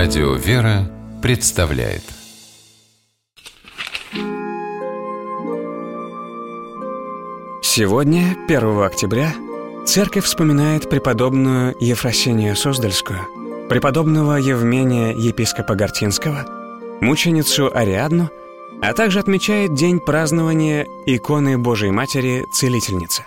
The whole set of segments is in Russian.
Радио «Вера» представляет. Сегодня, 1 октября, Церковь вспоминает преподобную Ефросинию Суздальскую, преподобного Евмения епископа Гортинского, мученицу Ариадну, а также отмечает день празднования иконы Божией Матери Целительницы.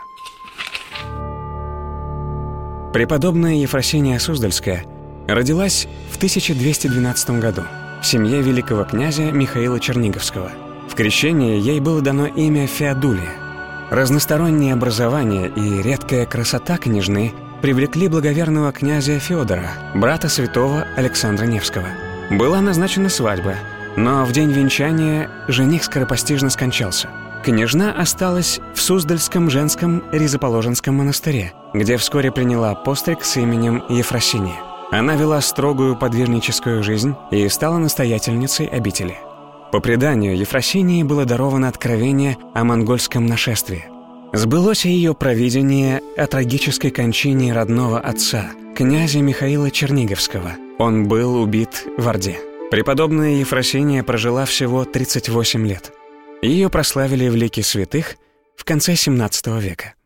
Преподобная Ефросиния Суздальская родилась в 1212 году в семье великого князя Михаила Черниговского. В крещении ей было дано имя Феодулия. Разностороннее образование и редкая красота княжны привлекли благоверного князя Феодора, брата святого Александра Невского. Была назначена свадьба, но в день венчания жених скоропостижно скончался. Княжна осталась в Суздальском женском Ризоположенском монастыре, где вскоре приняла постриг с именем Ефросиния. Она вела строгую подвижническую жизнь и стала настоятельницей обители. По преданию, Ефросинии было даровано откровение о монгольском нашествии. Сбылось ее провидение о трагической кончине родного отца, князя Михаила Черниговского. Он был убит в Орде. Преподобная Ефросиния прожила всего 38 лет. Ее прославили в лике святых в конце XVII века.